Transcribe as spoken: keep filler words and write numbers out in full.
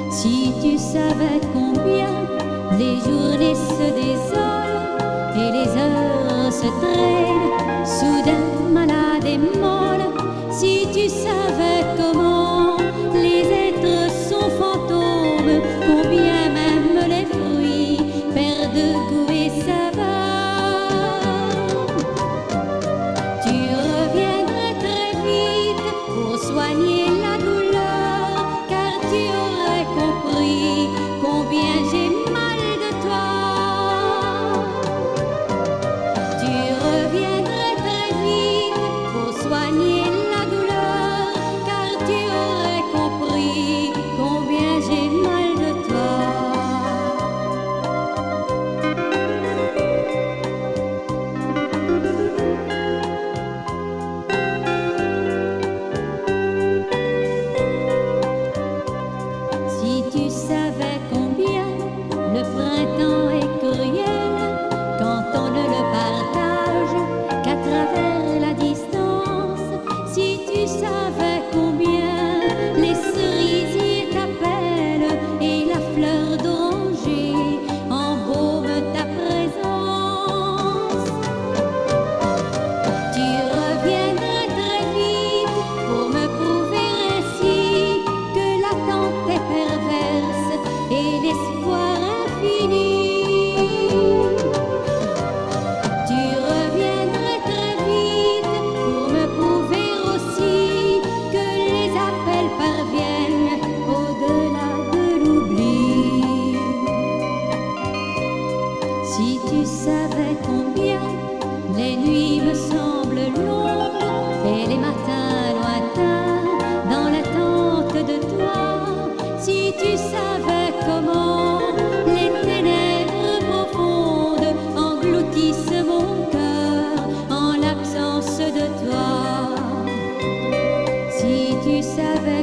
Si tu savais combien les journées se désolent et les heures se traînent, soudain malades et molles. Si tu savais comment les êtres sont fantômes, combien même les fruits perdent goût et saveur. Tu reviendrais très vite pour soigner la douleur, car tu aurais compris combien j'ai mal de toi. Tu reviendrais très vite pour soigner la douleur, car tu aurais compris combien j'ai mal de toi. Si tu savais combien le printemps est cruel quand on ne le partage qu'à travers la distance. Si tu savais combien les cerisiers t'appellent et la fleur d'oranger embaume ta présence. Tu reviendrais très vite pour me prouver ainsi que l'attente est perverse et l'espoir infini. Tu reviendrais très vite pour me prouver aussi que les appels parviennent au-delà de l'oubli. Si tu savais combien les nuits me semblent longues et les matins lointains dans l'attente de toi. Si tu savais comment les ténèbres profondes engloutissent mon cœur en l'absence de toi. Si tu savais